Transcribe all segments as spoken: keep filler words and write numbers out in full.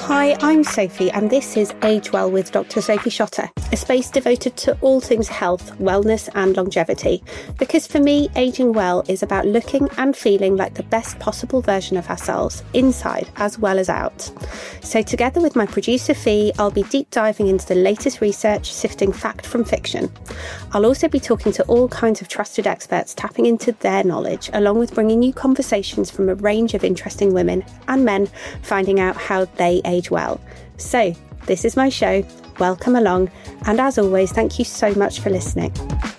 Hi, I'm Sophie and this is Age Well with Doctor Sophie Schotter, a space devoted to all things health, wellness and longevity. Because for me, ageing well is about looking and feeling like the best possible version of ourselves, inside as well as out. So together with my producer Fee, I'll be deep diving into the latest research, sifting fact from fiction. I'll also be talking to all kinds of trusted experts, tapping into their knowledge, along with bringing you conversations from a range of interesting women and men, finding out how they age well. So, this is my show. Welcome along. And as always, thank you so much for listening.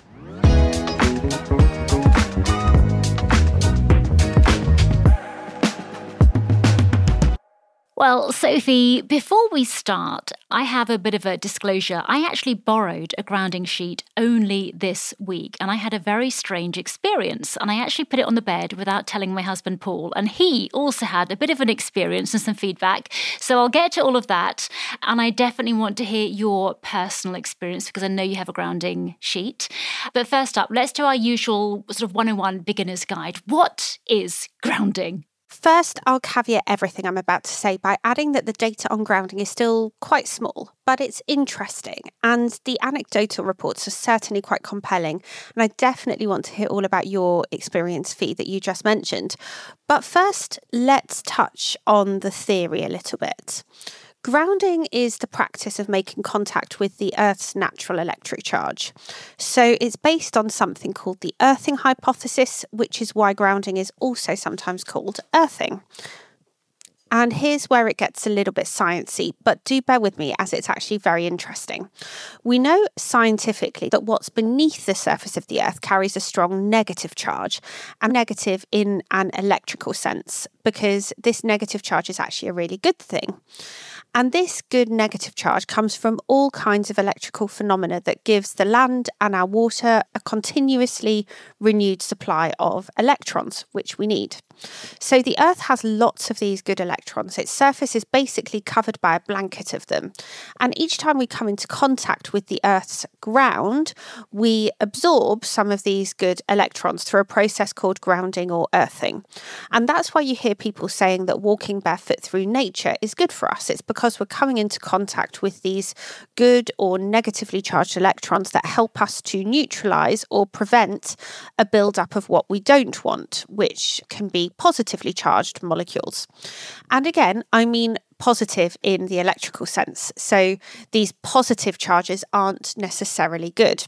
Well, Sophie, before we start, I have a bit of a disclosure. I actually borrowed a grounding sheet only this week, and I had a very strange experience. And I actually put it on the bed without telling my husband, Paul, and he also had a bit of an experience and some feedback. So I'll get to all of that, and I definitely want to hear your personal experience because I know you have a grounding sheet. But first up, let's do our usual sort of one oh one beginner's guide. What is grounding? First, I'll caveat everything I'm about to say by adding that the data on grounding is still quite small, but it's interesting, and the anecdotal reports are certainly quite compelling, and I definitely want to hear all about your experience, Fee, that you just mentioned. But first, let's touch on the theory a little bit. Grounding is the practice of making contact with the Earth's natural electric charge. So it's based on something called the earthing hypothesis, which is why grounding is also sometimes called earthing. And here's where it gets a little bit sciencey, but do bear with me as it's actually very interesting. We know scientifically that what's beneath the surface of the Earth carries a strong negative charge, and negative in an electrical sense, because this negative charge is actually a really good thing. And this good negative charge comes from all kinds of electrical phenomena that gives the land and our water a continuously renewed supply of electrons, which we need. So the Earth has lots of these good electrons. Its surface is basically covered by a blanket of them. And each time we come into contact with the Earth's ground, we absorb some of these good electrons through a process called grounding or earthing. And that's why you hear people saying that walking barefoot through nature is good for us. It's because we're coming into contact with these good or negatively charged electrons that help us to neutralize or prevent a buildup of what we don't want, which can be positively charged molecules. And again, I mean positive in the electrical sense. So these positive charges aren't necessarily good.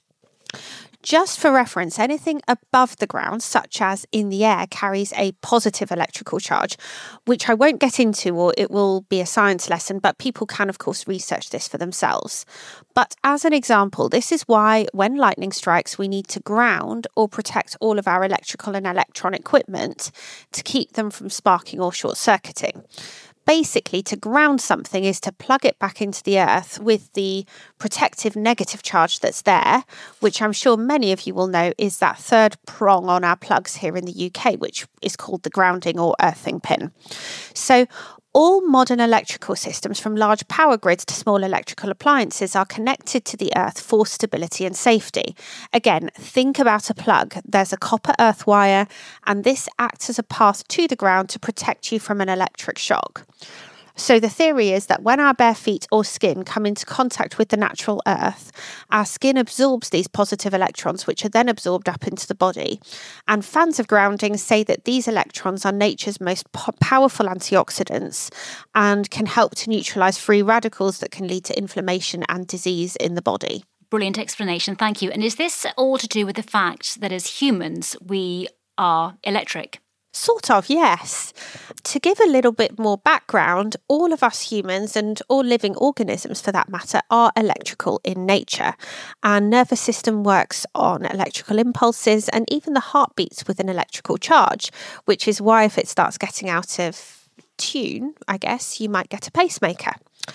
Just for reference, anything above the ground, such as in the air, carries a positive electrical charge, which I won't get into or it will be a science lesson, but people can, of course, research this for themselves. But as an example, this is why when lightning strikes, we need to ground or protect all of our electrical and electron equipment to keep them from sparking or short-circuiting. Basically, to ground something is to plug it back into the earth with the protective negative charge that's there, which I'm sure many of you will know is that third prong on our plugs here in the U K, which is called the grounding or earthing pin. So all modern electrical systems, from large power grids to small electrical appliances, are connected to the earth for stability and safety. Again, think about a plug. There's a copper earth wire, and this acts as a path to the ground to protect you from an electric shock. So the theory is that when our bare feet or skin come into contact with the natural earth, our skin absorbs these positive electrons, which are then absorbed up into the body. And fans of grounding say that these electrons are nature's most po- powerful antioxidants and can help to neutralize free radicals that can lead to inflammation and disease in the body. Brilliant explanation. Thank you. And is this all to do with the fact that as humans, we are electric? Sort of, yes. To give a little bit more background, all of us humans and all living organisms for that matter are electrical in nature. Our nervous system works on electrical impulses and even the heart beats with an electrical charge, which is why if it starts getting out of tune, I guess, you might get a pacemaker.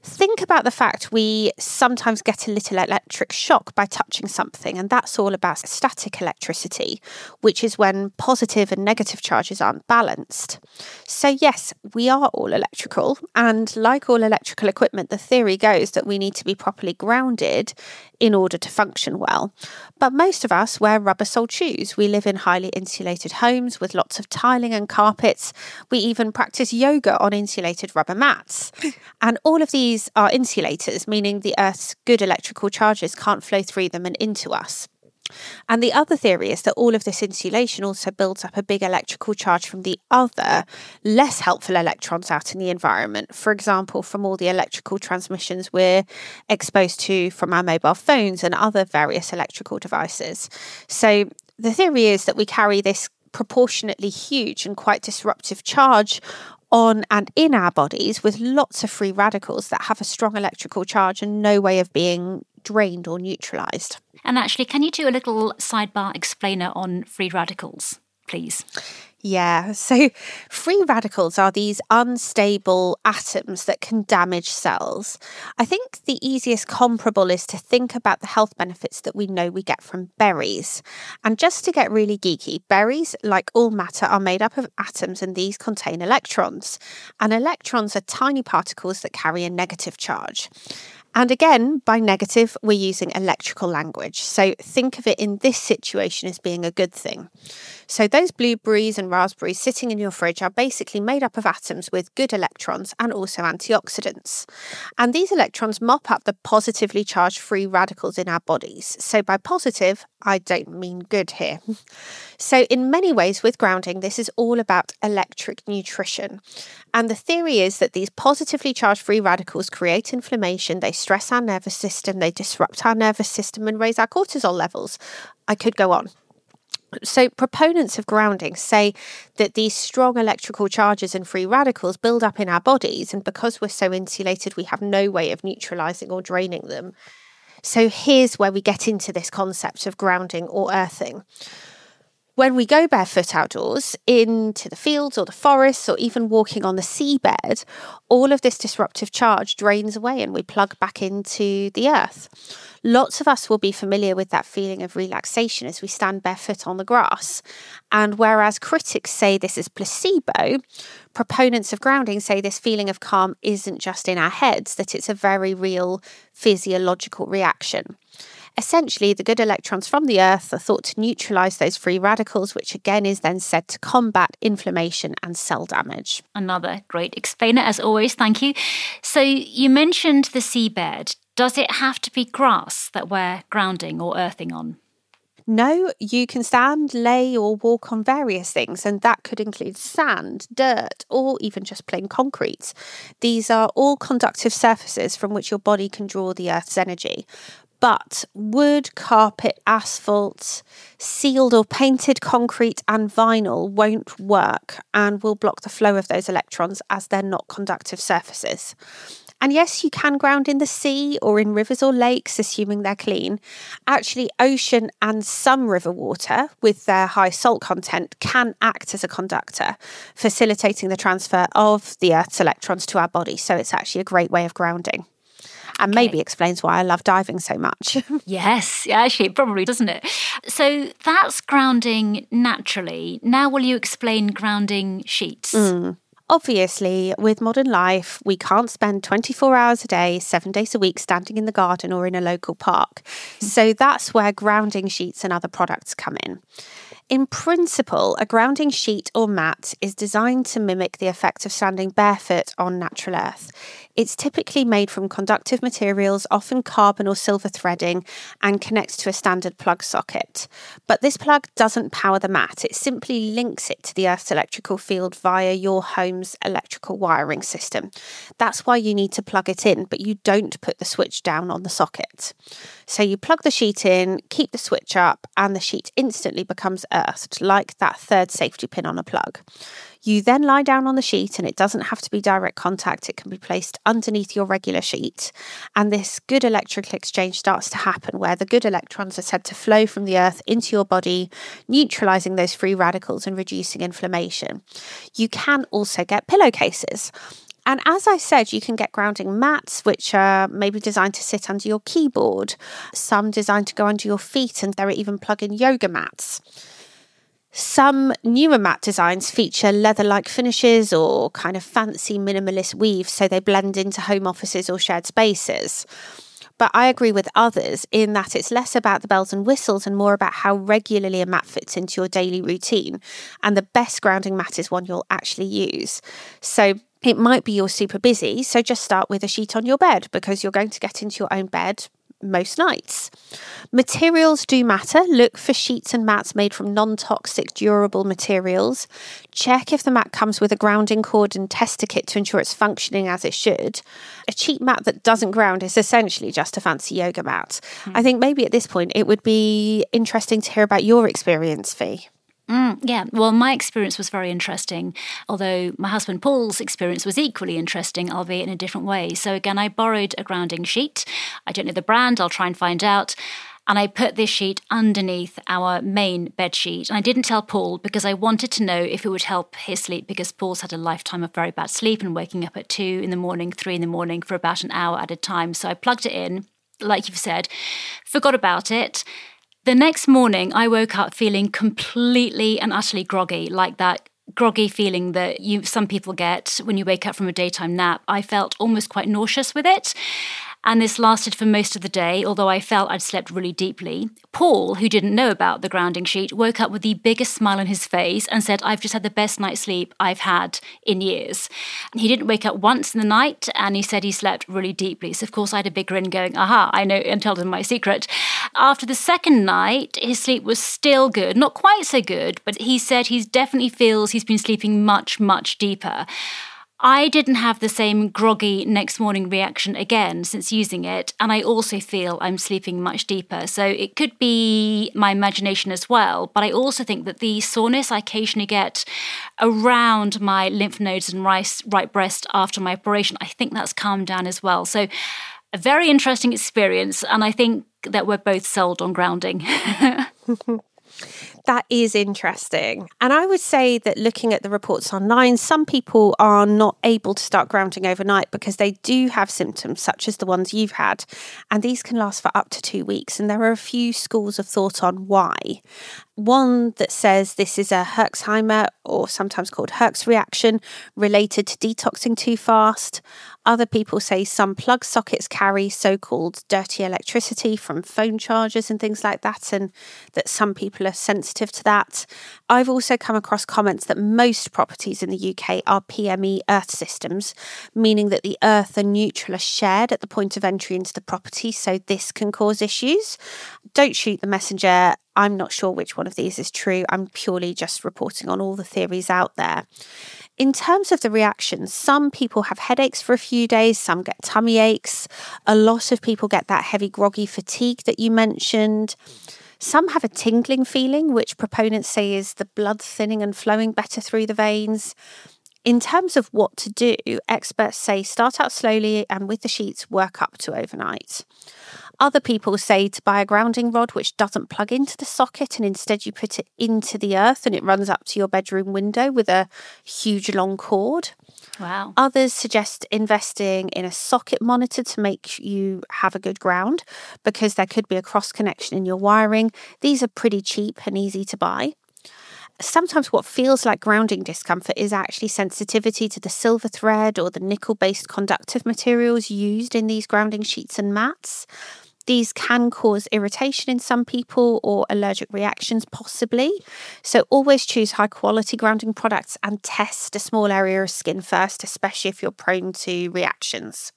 Think about the fact we sometimes get a little electric shock by touching something, and that's all about static electricity, which is when positive and negative charges aren't balanced. So yes, we are all electrical, and like all electrical equipment, the theory goes that we need to be properly grounded in order to function well. But most of us wear rubber-soled shoes. We live in highly insulated homes with lots of tiling and carpets. We even practice yoga on insulated rubber mats. And all of these are insulators, meaning the Earth's good electrical charges can't flow through them and into us. And the other theory is that all of this insulation also builds up a big electrical charge from the other, less helpful electrons out in the environment. For example, from all the electrical transmissions we're exposed to from our mobile phones and other various electrical devices. So the theory is that we carry this proportionately huge and quite disruptive charge on and in our bodies with lots of free radicals that have a strong electrical charge and no way of being drained or neutralised. And actually, can you do a little sidebar explainer on free radicals, please? Yeah, so free radicals are these unstable atoms that can damage cells. I think the easiest comparable is to think about the health benefits that we know we get from berries. And just to get really geeky, berries, like all matter, are made up of atoms, and these contain electrons. And electrons are tiny particles that carry a negative charge. And again, by negative, we're using electrical language. So think of it in this situation as being a good thing. So those blueberries and raspberries sitting in your fridge are basically made up of atoms with good electrons and also antioxidants. And these electrons mop up the positively charged free radicals in our bodies. So by positive, I don't mean good here. So in many ways with grounding, this is all about electric nutrition. And the theory is that these positively charged free radicals create inflammation, they stress our nervous system, they disrupt our nervous system and raise our cortisol levels. I could go on. So proponents of grounding say that these strong electrical charges and free radicals build up in our bodies, and because we're so insulated, we have no way of neutralising or draining them. So here's where we get into this concept of grounding or earthing. When we go barefoot outdoors, into the fields or the forests, or even walking on the seabed, all of this disruptive charge drains away and we plug back into the earth. Lots of us will be familiar with that feeling of relaxation as we stand barefoot on the grass. And whereas critics say this is placebo, proponents of grounding say this feeling of calm isn't just in our heads, that it's a very real physiological reaction. Essentially, the good electrons from the earth are thought to neutralise those free radicals, which again is then said to combat inflammation and cell damage. Another great explainer, as always. Thank you. So you mentioned the seabed. Does it have to be grass that we're grounding or earthing on? No, you can stand, lay or walk on various things, and that could include sand, dirt, or even just plain concrete. These are all conductive surfaces from which your body can draw the earth's energy. But wood, carpet, asphalt, sealed or painted concrete and vinyl won't work and will block the flow of those electrons as they're not conductive surfaces. And yes, you can ground in the sea or in rivers or lakes, assuming they're clean. Actually, ocean and some river water, with their high salt content, can act as a conductor, facilitating the transfer of the Earth's electrons to our body. So it's actually a great way of grounding. And Okay. maybe explains why I love diving so much. Yes, actually, it probably doesn't it? So that's grounding naturally. Now, will you explain grounding sheets? Mm. Obviously, with modern life, we can't spend twenty-four hours a day, seven days a week standing in the garden or in a local park. So that's where grounding sheets and other products come in. In principle, a grounding sheet or mat is designed to mimic the effect of standing barefoot on natural earth. It's typically made from conductive materials, often carbon or silver threading, and connects to a standard plug socket. But this plug doesn't power the mat. It simply links it to the Earth's electrical field via your home's electrical wiring system. That's why you need to plug it in, but you don't put the switch down on the socket. So you plug the sheet in, keep the switch up, and the sheet instantly becomes earthed, like that third safety pin on a plug. You then lie down on the sheet, and it doesn't have to be direct contact. It can be placed underneath your regular sheet. And this good electrical exchange starts to happen, where the good electrons are said to flow from the earth into your body, neutralizing those free radicals and reducing inflammation. You can also get pillowcases. And as I said, you can get grounding mats, which are maybe designed to sit under your keyboard, some designed to go under your feet, and there are even plug-in yoga mats. Some newer mat designs feature leather-like finishes or kind of fancy minimalist weaves, so they blend into home offices or shared spaces. But I agree with others in that it's less about the bells and whistles and more about how regularly a mat fits into your daily routine. And the best grounding mat is one you'll actually use. So it might be you're super busy, so just start with a sheet on your bed because you're going to get into your own bed most nights. Materials do matter. Look for sheets and mats made from non-toxic, durable materials. Check if the mat comes with a grounding cord and test a kit to ensure it's functioning as it should. A cheap mat that doesn't ground is essentially just a fancy yoga mat. Mm. I think maybe at this point it would be interesting to hear about your experience, Fee. Mm, yeah, well, my experience was very interesting, although my husband Paul's experience was equally interesting, albeit in a different way. So again, I borrowed a grounding sheet. I don't know the brand, I'll try and find out. And I put this sheet underneath our main bed sheet. And I didn't tell Paul because I wanted to know if it would help his sleep, because Paul's had a lifetime of very bad sleep and waking up at two in the morning, three in the morning for about an hour at a time. So I plugged it in, like you've said, forgot about it. The next morning, I woke up feeling completely and utterly groggy, like that groggy feeling that you some people get when you wake up from a daytime nap. I felt almost quite nauseous with it. And this lasted for most of the day, although I felt I'd slept really deeply. Paul, who didn't know about the grounding sheet, woke up with the biggest smile on his face and said, I've just had the best night's sleep I've had in years. He didn't wake up once in the night, and he said he slept really deeply. So, of course, I had a big grin going, aha, I know, and told him my secret. After the second night, his sleep was still good, not quite so good, but he said he definitely feels he's been sleeping much, much deeper. I didn't have the same groggy next morning reaction again since using it, and I also feel I'm sleeping much deeper. So it could be my imagination as well, but I also think that the soreness I occasionally get around my lymph nodes and right, right breast after my operation, I think that's calmed down as well. So a very interesting experience, and I think that we're both sold on grounding. That is interesting. And I would say that looking at the reports online, some people are not able to start grounding overnight because they do have symptoms such as the ones you've had. And these can last for up to two weeks. And there are a few schools of thought on why. One that says this is a Herxheimer, or sometimes called Herx reaction, related to detoxing too fast. Other people say some plug sockets carry so-called dirty electricity from phone chargers and things like that, and that some people are sensitive to that. I've also come across comments that most properties in the U K are P M E earth systems, meaning that the earth and neutral are shared at the point of entry into the property, so this can cause issues. Don't shoot the messenger. I'm not sure which one of these is true. I'm purely just reporting on all the theories out there. In terms of the reactions, some people have headaches for a few days, some get tummy aches. A lot of people get that heavy groggy fatigue that you mentioned. Some have a tingling feeling, which proponents say is the blood thinning and flowing better through the veins. In terms of what to do, experts say start out slowly and with the sheets work up to overnight. Other people say to buy a grounding rod which doesn't plug into the socket, and instead you put it into the earth and it runs up to your bedroom window with a huge long cord. Wow. Others suggest investing in a socket monitor to make you have a good ground, because there could be a cross connection in your wiring. These are pretty cheap and easy to buy. Sometimes what feels like grounding discomfort is actually sensitivity to the silver thread or the nickel-based conductive materials used in these grounding sheets and mats. These can cause irritation in some people or allergic reactions possibly. So always choose high quality grounding products and test a small area of skin first, especially if you're prone to reactions.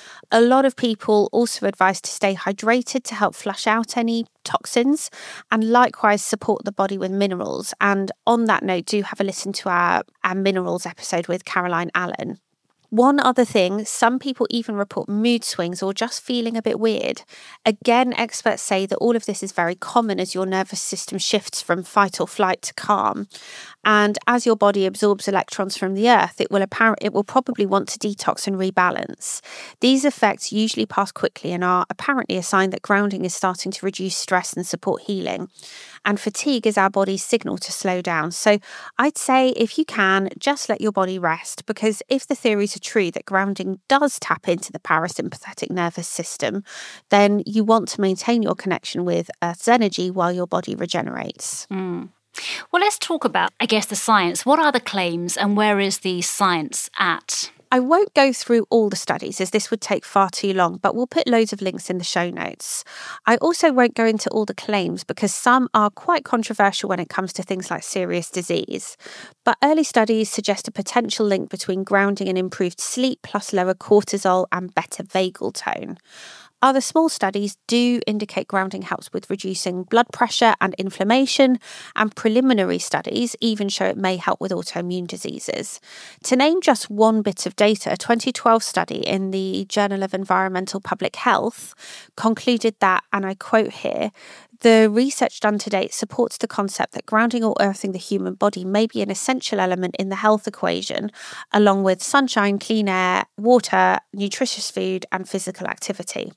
A lot of people also advise to stay hydrated to help flush out any toxins, and likewise support the body with minerals. And on that note, do have a listen to our, our minerals episode with Caroline Allen. One other thing, some people even report mood swings or just feeling a bit weird. Again, experts say that all of this is very common as your nervous system shifts from fight or flight to calm. And as your body absorbs electrons from the earth, it will apparent it will probably want to detox and rebalance. These effects usually pass quickly and are apparently a sign that grounding is starting to reduce stress and support healing. and fatigue is our body's signal to slow down. So I'd say if you can, just let your body rest, because if the theories are true that grounding does tap into the parasympathetic nervous system, then you want to maintain your connection with Earth's energy while your body regenerates. Mm. Well, let's talk about, I guess, the science. What are the claims and where is the science at? I won't go through all the studies as this would take far too long, but we'll put loads of links in the show notes. I also won't go into all the claims because some are quite controversial when it comes to things like serious disease. But early studies suggest a potential link between grounding and improved sleep plus lower cortisol and better vagal tone. Other small studies do indicate grounding helps with reducing blood pressure and inflammation, and preliminary studies even show it may help with autoimmune diseases. To name just one bit of data, a twenty twelve study in the Journal of Environmental Public Health concluded that, and I quote here, "The research done to date supports the concept that grounding or earthing the human body may be an essential element in the health equation, along with sunshine, clean air, water, nutritious food, and physical activity."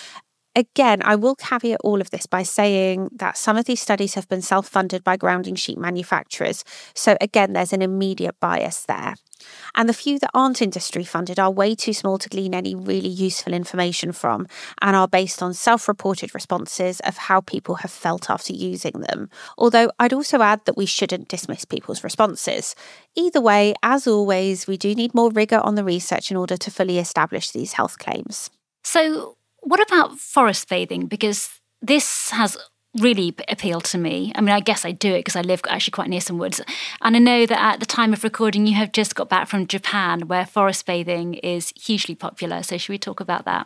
Again, I will caveat all of this by saying that some of these studies have been self-funded by grounding sheet manufacturers. So again, there's an immediate bias there. And the few that aren't industry funded are way too small to glean any really useful information from and are based on self-reported responses of how people have felt after using them. Although I'd also add that we shouldn't dismiss people's responses. Either way, as always, we do need more rigour on the research in order to fully establish these health claims. So what about forest bathing? Because this has really appealed to me. I mean, I guess I do it because I live actually quite near some woods. And I know that at the time of recording, you have just got back from Japan, where forest bathing is hugely popular. So should we talk about that?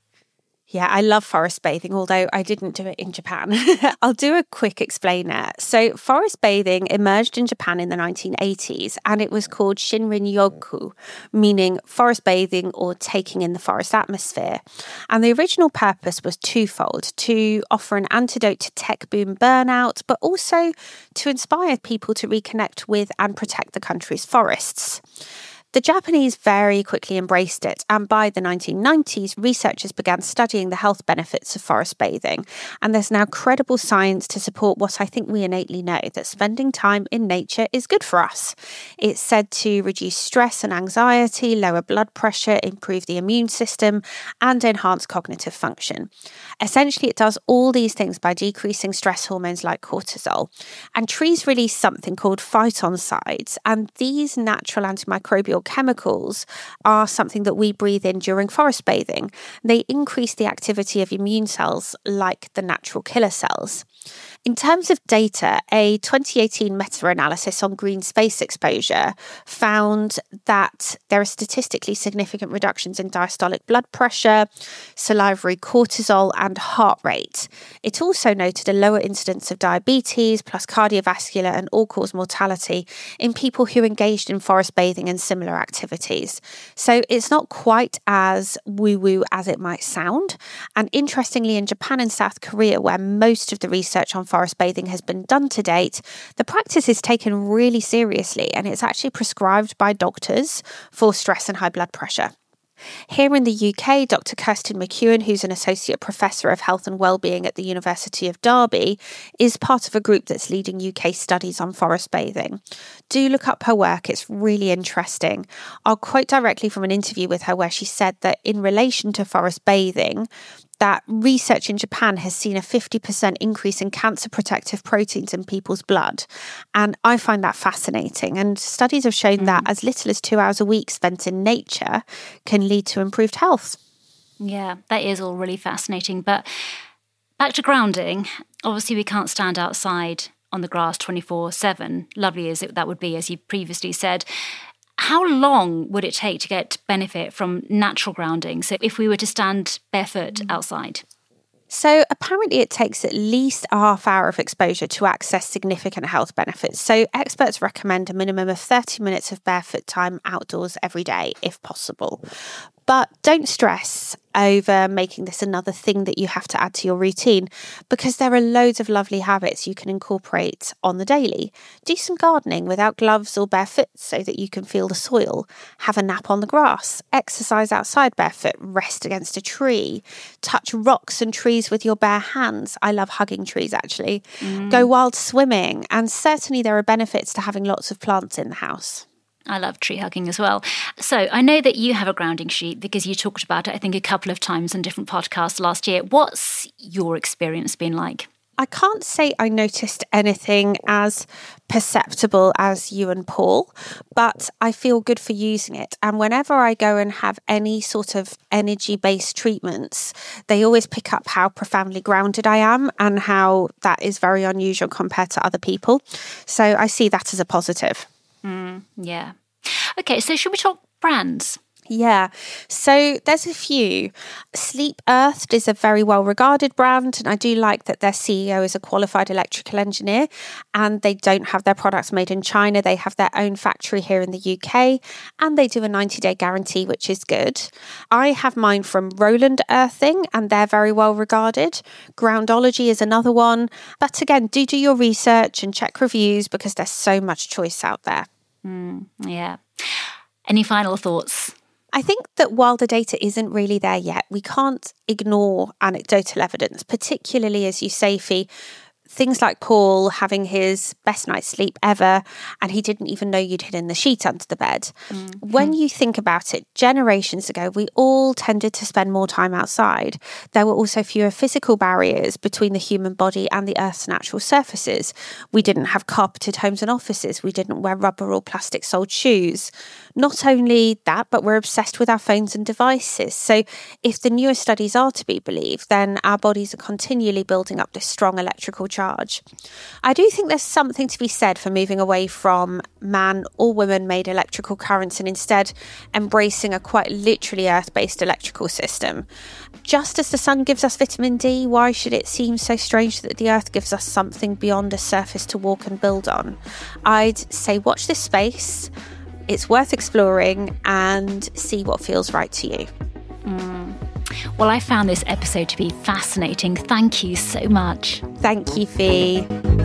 Yeah, I love forest bathing, although I didn't do it in Japan. I'll do a quick explainer. So forest bathing emerged in Japan in the nineteen eighties, and it was called Shinrin-yoku, meaning forest bathing or taking in the forest atmosphere. And the original purpose was twofold: to offer an antidote to tech boom burnout, but also to inspire people to reconnect with and protect the country's forests. The Japanese very quickly embraced it, and by the nineteen nineties, researchers began studying the health benefits of forest bathing, and there's now credible science to support what I think we innately know, that spending time in nature is good for us. It's said to reduce stress and anxiety, lower blood pressure, improve the immune system, and enhance cognitive function. Essentially, it does all these things by decreasing stress hormones like cortisol. And trees release something called phytoncides, and these natural antimicrobial chemicals are something that we breathe in during forest bathing. They increase the activity of immune cells like the natural killer cells. In terms of data, a twenty eighteen meta-analysis on green space exposure found that there are statistically significant reductions in diastolic blood pressure, salivary cortisol, and heart rate. It also noted a lower incidence of diabetes, plus cardiovascular and all-cause mortality in people who engaged in forest bathing and similar activities. So it's not quite as woo-woo as it might sound. And interestingly, in Japan and South Korea, where most of the research on forest bathing has been done to date, the practice is taken really seriously, and it's actually prescribed by doctors for stress and high blood pressure. Here in the U K, Doctor Kirstin McEwen, who's an Associate Professor of Health and Wellbeing at the University of Derby, is part of a group that's leading U K studies on forest bathing. Do look up her work, it's really interesting. I'll quote directly from an interview with her where she said that in relation to forest bathing, that research in Japan has seen a fifty percent increase in cancer protective proteins in people's blood. And I find that fascinating. And studies have shown mm. that as little as two hours a week spent in nature can lead to improved health. Yeah, that is all really fascinating. But back to grounding, obviously we can't stand outside on the grass twenty-four seven, lovely as it, that would be, as you previously said. How long would it take to get benefit from natural grounding? So if we were to stand barefoot outside? So apparently it takes at least a half hour of exposure to access significant health benefits. So experts recommend a minimum of thirty minutes of barefoot time outdoors every day, if possible. But don't stress over making this another thing that you have to add to your routine, because there are loads of lovely habits you can incorporate on the daily. Do some gardening without gloves or barefoot so that you can feel the soil. Have a nap on the grass. Exercise outside barefoot. Rest against a tree. Touch rocks and trees with your bare hands. I love hugging trees, actually. Mm. Go wild swimming. And certainly there are benefits to having lots of plants in the house. I love tree hugging as well. So I know that you have a grounding sheet because you talked about it, I think, a couple of times on different podcasts last year. What's your experience been like? I can't say I noticed anything as perceptible as you and Paul, but I feel good for using it. And whenever I go and have any sort of energy-based treatments, they always pick up how profoundly grounded I am and how that is very unusual compared to other people. So I see that as a positive. Mm, yeah. Okay, so should we talk brands? Yeah, so there's a few. Sleep Earthed is a very well-regarded brand, and I do like that their C E O is a qualified electrical engineer, and they don't have their products made in China. They have their own factory here in the U K, and they do a ninety-day guarantee, which is good. I have mine from Roland Earthing, and they're very well-regarded. Groundology is another one. But again, do do your research and check reviews because there's so much choice out there. Mm, yeah. Any final thoughts? I think that while the data isn't really there yet, we can't ignore anecdotal evidence, particularly, as you say, Fee, things like Paul having his best night's sleep ever, and he didn't even know you'd hidden the sheet under the bed. Mm-hmm. When you think about it, generations ago, we all tended to spend more time outside. There were also fewer physical barriers between the human body and the Earth's natural surfaces. We didn't have carpeted homes and offices. We didn't wear rubber or plastic-soled shoes. Not only that, but we're obsessed with our phones and devices. So if the newer studies are to be believed, then our bodies are continually building up this strong electrical charge. Charge. I do think there's something to be said for moving away from man or woman made electrical currents and instead embracing a quite literally earth-based electrical system. Just as the sun gives us vitamin D, why should it seem so strange that the earth gives us something beyond a surface to walk and build on? I'd say watch this space. It's worth exploring and see what feels right to you. Mm. Well, I found this episode to be fascinating. Thank you so much. Thank you, Fee.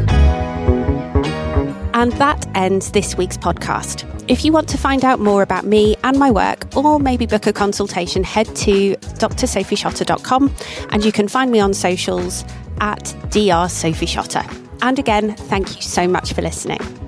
And that ends this week's podcast. If you want to find out more about me and my work, or maybe book a consultation, head to d r sophie schotter dot com and you can find me on socials at d r sophie schotter. And again, thank you so much for listening.